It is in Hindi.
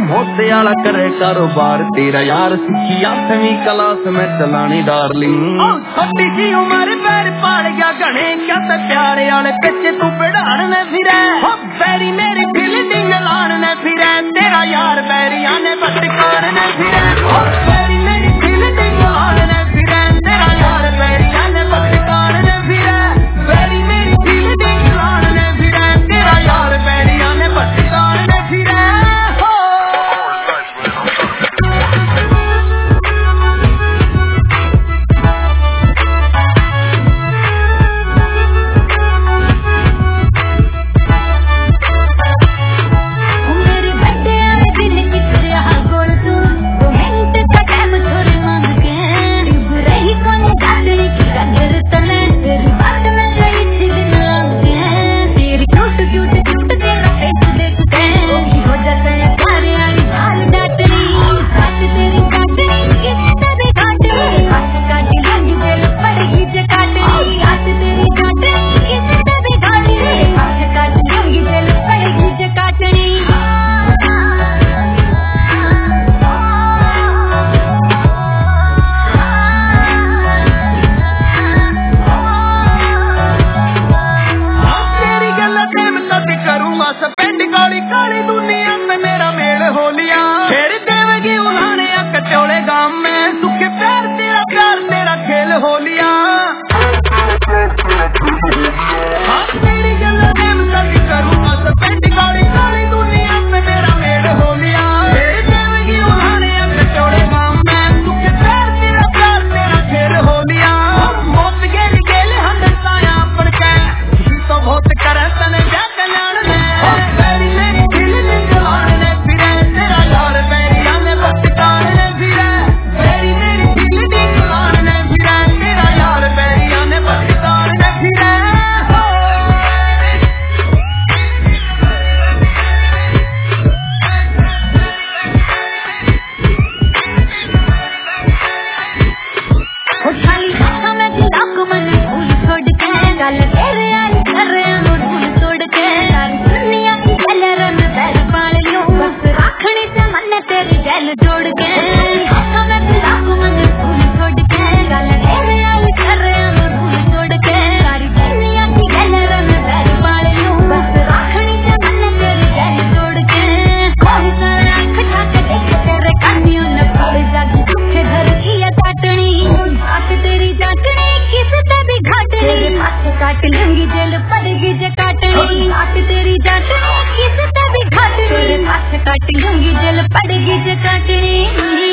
मोसे वाला करे कारोबार तेरा यार सीखी 8वीं क्लास में चलानी डार्लिंग। छोटी सी उम्र पैर पाड़ गया गणे क्या तो प्यारे वाले कच्चे तू बढ़ान ने फिरे बैरी मेरी फील्डिंग लान ने फिरे तेरा यार बैरिया ने बटकान ने फिरे बैरी मेरी फील्डिंग लान ने फिरे तेरा यार बैरिया ने बटकान ने फिरे बैरी मेरी फील्डिंग लान ने फिरे तेरा यार बैरिया ने बटकान ने फिरे। काट लूंगी जेल पड़ेगी जे काटनी काट तेरी जाटनी किस तभी घाटनी काट लूंगी जेल पड़ेगी जे काटनी।